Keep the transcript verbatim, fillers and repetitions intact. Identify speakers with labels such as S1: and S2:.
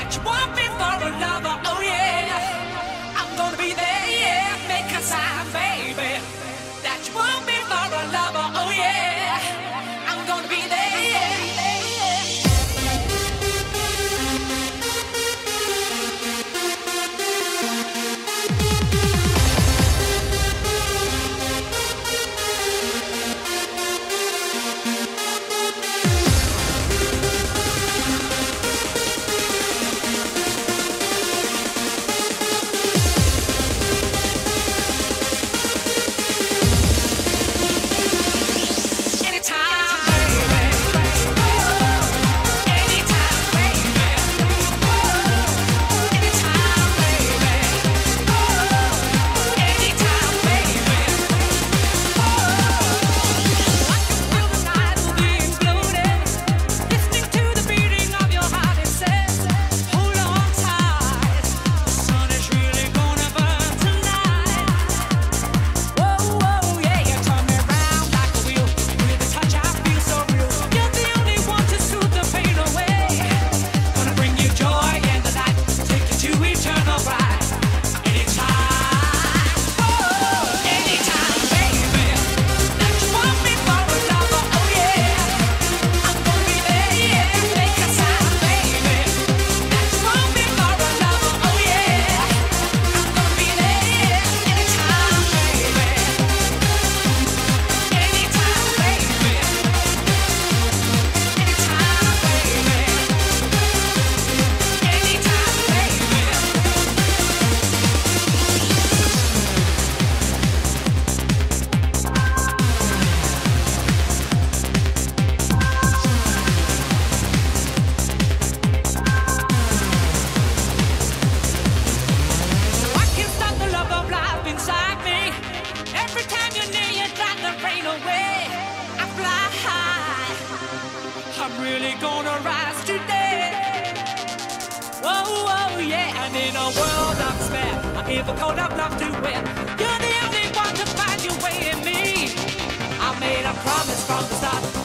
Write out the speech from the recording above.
S1: that you want me for a lover. Oh yeah, I'm gonna be there, yeah. Make a sign, baby, that you want me for a lover. Oh yeah, I'm gonna be there, yeah. I'm really gonna rise today. Whoa, whoa, yeah. And in a world of despair, I'm here for cold of love to wear. You're the only one to find your way in me. I made a promise from the start.